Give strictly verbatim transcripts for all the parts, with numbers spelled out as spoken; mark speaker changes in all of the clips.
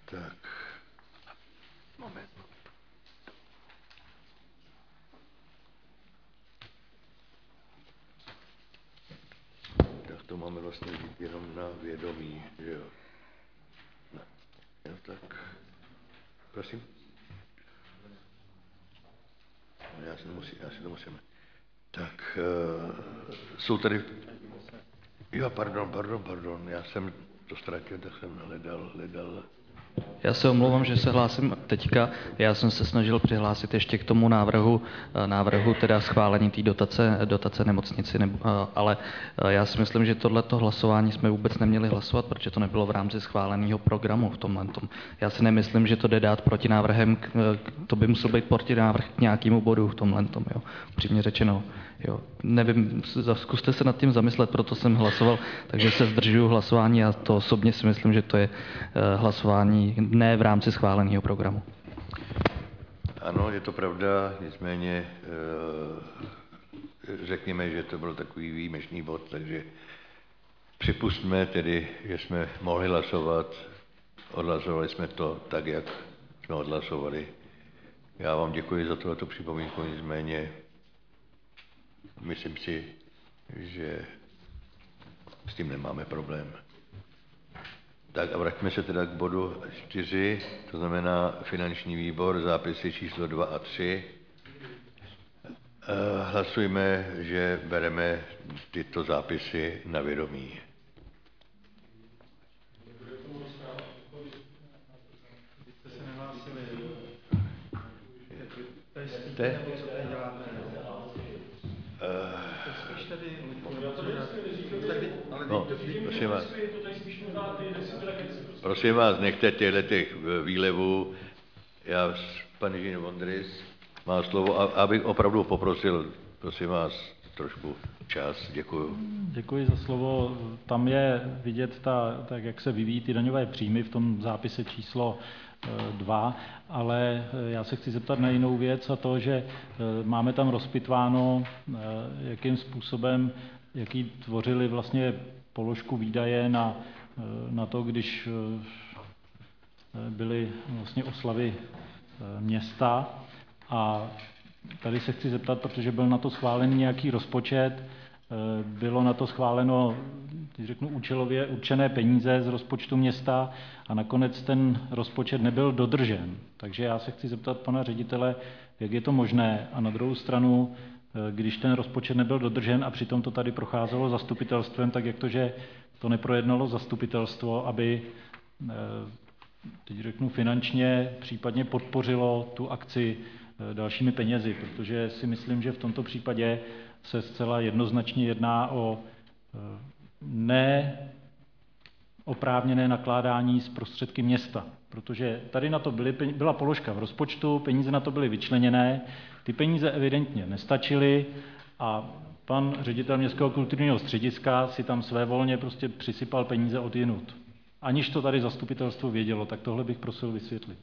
Speaker 1: Tak. Moment. Tak to máme vlastně jenom na vědomí, že jo. No, jo, tak. Prosím. Já si nemusím, já si to musím. Tak, uh, jsou tady... Jo, pardon, pardon, pardon, já jsem to ztratil, tak jsem hledal, hledal...
Speaker 2: Já se omlouvám, že se hlásím teďka. Já jsem se snažil přihlásit ještě k tomu návrhu, návrhu teda schválení té dotace, dotace nemocnici, nebo, ale já si myslím, že tohleto hlasování jsme vůbec neměli hlasovat, protože to nebylo v rámci schváleného programu v tomhle tom. Já si nemyslím, že to jde dát protinávrhem, to by musel být protinávrh k nějakému bodu v tomhle tom, jo, upřímně řečeno. Jo. Nevím, zkuste se nad tím zamyslet, proto jsem hlasoval, takže se zdržuju hlasování a to osobně si myslím, že to je hlasování ne v rámci schváleného programu.
Speaker 1: Ano, je to pravda, nicméně řekněme, že to byl takový výjimečný bod, takže připustme tedy, že jsme mohli hlasovat, odhlasovali jsme to tak, jak jsme odhlasovali. Já vám děkuji za tohleto připomínku, nicméně myslím si, že s tím nemáme problém. Tak a vraťme se teda k bodu čtyři, to znamená finanční výbor, zápisy číslo dva a tři. Hlasujme, že bereme tyto zápisy na vědomí. Te? No, prosím vás. Prosím vás, nechte těchto těch výlevů. Já, pan Ježín Vondris, má slovo, abych opravdu poprosil, prosím vás, trošku čas. Děkuju.
Speaker 3: Děkuji za slovo. Tam je vidět, ta, tak jak se vyvíjí ty daňové příjmy v tom zápise číslo dva, ale já se chci zeptat na jinou věc a to, že máme tam rozpitváno, jakým způsobem, jaký tvořili vlastně položku výdaje na, na to, když byly vlastně oslavy města. A tady se chci zeptat, protože byl na to schválený nějaký rozpočet, bylo na to schváleno, když řeknu účelově, určené peníze z rozpočtu města a nakonec ten rozpočet nebyl dodržen. Takže já se chci zeptat pana ředitele, jak je to možné. A na druhou stranu, když ten rozpočet nebyl dodržen a přitom to tady procházelo zastupitelstvem, tak jak to, že to neprojednalo zastupitelstvo, aby, teď řeknu finančně, případně podpořilo tu akci dalšími penězi, protože si myslím, že v tomto případě se zcela jednoznačně jedná o neoprávněné nakládání s prostředky města, protože tady na to byly, byla položka v rozpočtu, peníze na to byly vyčleněné, ty peníze evidentně nestačily a pan ředitel Městského kulturního střediska si tam svévolně prostě přisypal peníze odjinud. Aniž to tady zastupitelstvo vědělo, tak tohle bych prosil vysvětlit.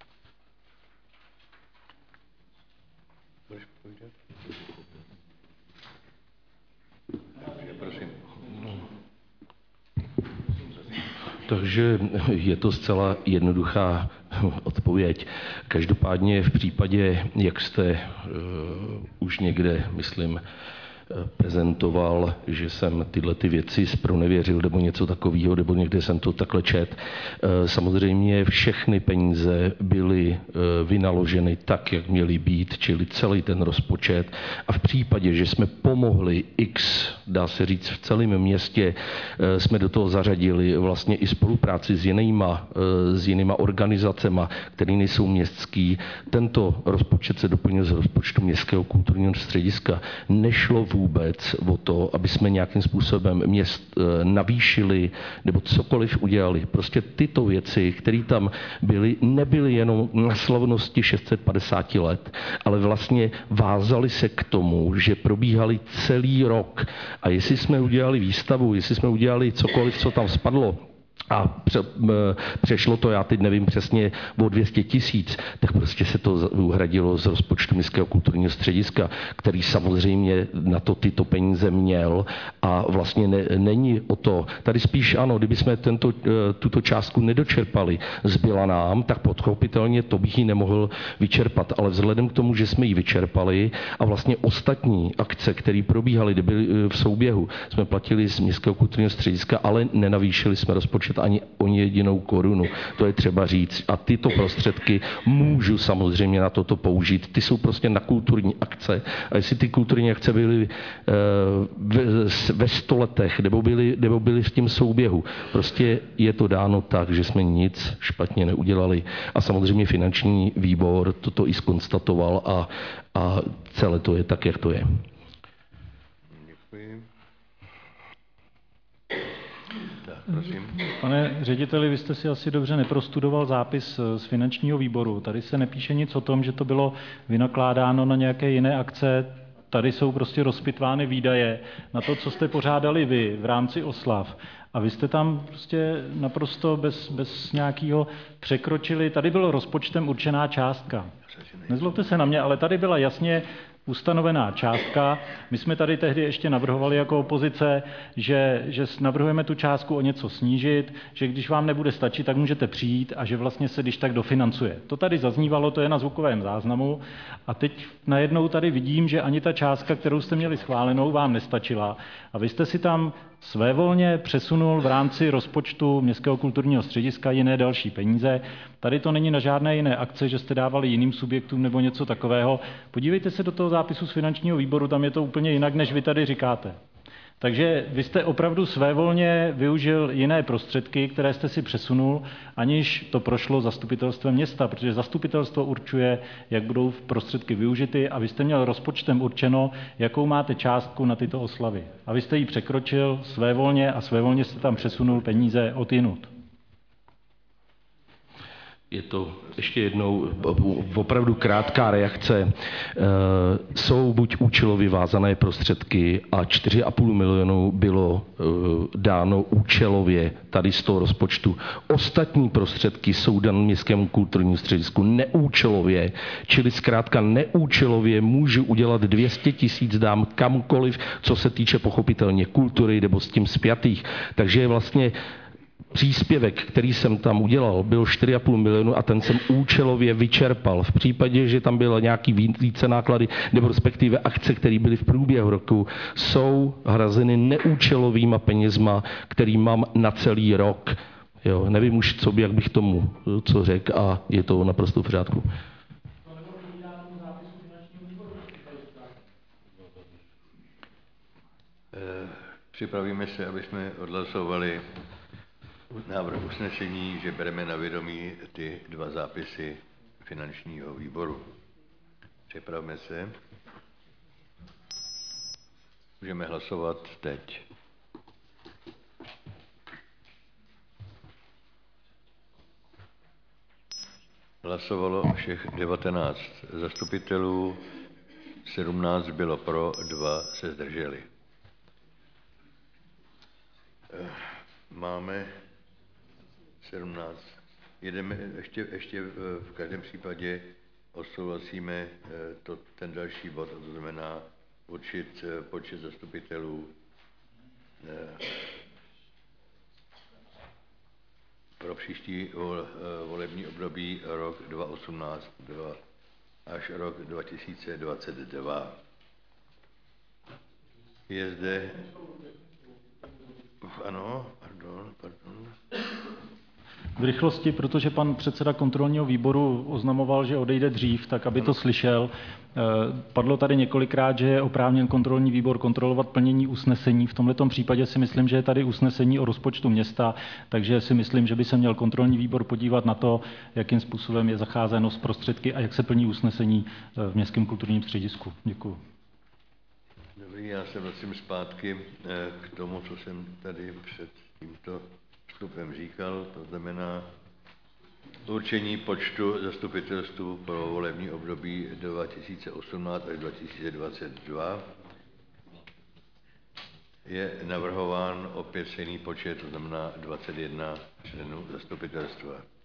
Speaker 4: Takže je to zcela jednoduchá odpověď. Každopádně v případě, jak jste uh, už někde, myslím, prezentoval, že jsem tyhle ty věci zpronevěřil nebo něco takového, nebo někde jsem to takhle čet. Samozřejmě všechny peníze byly vynaloženy tak, jak měly být, čili celý ten rozpočet. A v případě, že jsme pomohli X, dá se říct, v celém městě, jsme do toho zařadili vlastně i spolupráci s jinýma, s jinýma organizacema, které nejsou městský. Tento rozpočet se doplnil z rozpočtu Městského kulturního střediska. Nešlo vůbec o to, aby jsme nějakým způsobem měst navýšili nebo cokoliv udělali. Prostě tyto věci, které tam byly, nebyly jenom na slavnosti šest set padesát let, ale vlastně vázaly se k tomu, že probíhaly celý rok. A jestli jsme udělali výstavu, jestli jsme udělali cokoliv, co tam spadlo, a pře, přešlo to, já teď nevím přesně, o dvě stě tisíc, tak prostě se to uhradilo z rozpočtu Městského kulturního střediska, který samozřejmě na to tyto peníze měl a vlastně ne, není o to. Tady spíš ano, kdyby jsme tento, tuto částku nedočerpali, zbyla nám, tak pochopitelně to bych ji nemohl vyčerpat, ale vzhledem k tomu, že jsme ji vyčerpali a vlastně ostatní akce, které probíhaly, kde byly v souběhu, jsme platili z Městského kulturního střediska, ale nenavýšili jsme rozpočet ani o jedinou korunu. To je třeba říct. A tyto prostředky můžu samozřejmě na toto použít. Ty jsou prostě na kulturní akce. A jestli ty kulturní akce byly e, ve, ve stoletech, nebo byly, nebo byly v tím souběhu, prostě je to dáno tak, že jsme nic špatně neudělali. A samozřejmě finanční výbor toto i zkonstatoval a, a celé to je tak, jak to je.
Speaker 1: Děkuji. Prosím.
Speaker 3: Pane řediteli, vy jste si asi dobře neprostudoval zápis z finančního výboru. Tady se nepíše nic o tom, že to bylo vynakládáno na nějaké jiné akce. Tady jsou prostě rozpitvány výdaje na to, co jste pořádali vy v rámci oslav. A vy jste tam prostě naprosto bez, bez nějakého překročili. Tady bylo rozpočtem určená částka. Nezlobte se na mě, ale tady byla jasně ustanovená částka. My jsme tady tehdy ještě navrhovali jako opozice, že, že navrhujeme tu částku o něco snížit, že když vám nebude stačit, tak můžete přijít a že vlastně se když tak dofinancuje. To tady zaznívalo, to je na zvukovém záznamu a teď najednou tady vidím, že ani ta částka, kterou jste měli schválenou, vám nestačila a vy jste si tam svévolně přesunul v rámci rozpočtu Městského kulturního střediska jiné další peníze. Tady to není na žádné jiné akce, že jste dávali jiným subjektům nebo něco takového. Podívejte se do toho zápisu z finančního výboru, tam je to úplně jinak, než vy tady říkáte. Takže vy jste opravdu svévolně využil jiné prostředky, které jste si přesunul, aniž to prošlo zastupitelstvem města, protože zastupitelstvo určuje, jak budou prostředky využity a vy jste měl rozpočtem určeno, jakou máte částku na tyto oslavy. A vy jste ji překročil svévolně a svévolně jste tam přesunul peníze odjinud.
Speaker 4: Je to ještě jednou opravdu krátká reakce. Jsou buď účelově vázané prostředky a čtyři a půl milionu bylo dáno účelově tady z toho rozpočtu. Ostatní prostředky jsou dané Městskému kulturnímu středisku neúčelově, čili zkrátka neúčelově můžu udělat dvě stě tisíc dám kamkoliv, co se týče pochopitelně kultury nebo s tím spjatých. Takže vlastně příspěvek, který jsem tam udělal, byl čtyři a půl milionu a ten jsem účelově vyčerpal. V případě, že tam bylo nějaký více náklady, nebo respektive akce, které byly v průběhu roku, jsou hrazeny neúčelovýma penězma, který mám na celý rok. Jo, nevím už, co by, jak bych tomu co řekl a je to naprosto v pořádku.
Speaker 1: Připravíme se, aby jsme odhlasovali návrh usnesení, že bereme na vědomí ty dva zápisy finančního výboru. Připravme se. Můžeme hlasovat teď. Hlasovalo všech devatenáct zastupitelů, sedmnáct bylo pro, dva se zdrželi. Máme sedmnáct. Jedeme ještě, ještě v každém případě odsouhlasíme to, ten další bod, to znamená určit počet zastupitelů pro příští volební období rok dva tisíce osmnáct až rok dva tisíce dvacet dva. Je zde... Ano, pardon, pardon.
Speaker 3: V rychlosti, protože pan předseda kontrolního výboru oznamoval, že odejde dřív, tak aby to slyšel. Padlo tady několikrát, že je oprávněn kontrolní výbor kontrolovat plnění usnesení. V tomto případě si myslím, že je tady usnesení o rozpočtu města, takže si myslím, že by se měl kontrolní výbor podívat na to, jakým způsobem je zacházeno s prostředky a jak se plní usnesení v Městském kulturním středisku. Děkuji.
Speaker 1: Dobrý, já se vracím zpátky k tomu, co jsem tady před tímto vstupem říkal, to znamená určení počtu zastupitelstv pro volební období dva tisíce osmnáct až dva tisíce dvacet dva. je navrhován opět stejný počet, to znamená dvacet jedna členů zastupitelstva.